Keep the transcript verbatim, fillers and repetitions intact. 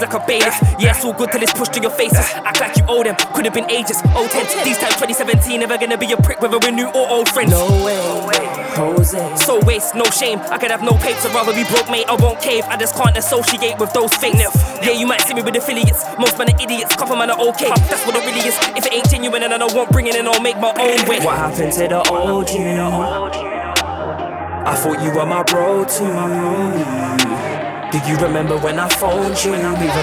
like a bailiff. Yeah, it's all good till it's pushed to your faces. Act like you owe them, could have been ages. Oh ten, these times twenty seventeen, never gonna be a prick whether we're new or old friends. No way, Jose. So waste, no shame. I could have no papes, I'd rather be broke, mate. I won't cave. I just can't associate with those fakes. Yeah, you might see me with affiliates. Most men are idiots, couple man are okay. That's what it really is. If it ain't genuine and I don't want bringing in, I'll make my own way. What happened to the old you? I thought you were my bro too. Do you remember when I phoned you?